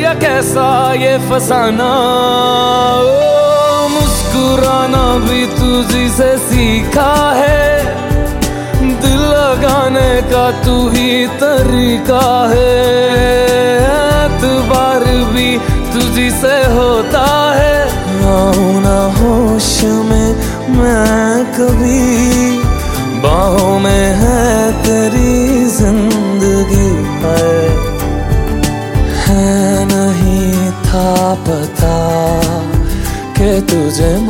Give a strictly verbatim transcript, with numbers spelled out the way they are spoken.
या कैसा ये फसाना, ओ मुस्कुराना भी तुझी से सीखा है, दिल लगाने का तू ही तरीका है, एतबार भी तुझी से होता है। आऊं ना होश में मैं कभी, बाहों में है तेरी जिंदगी है, है नहीं था पता कि तुझे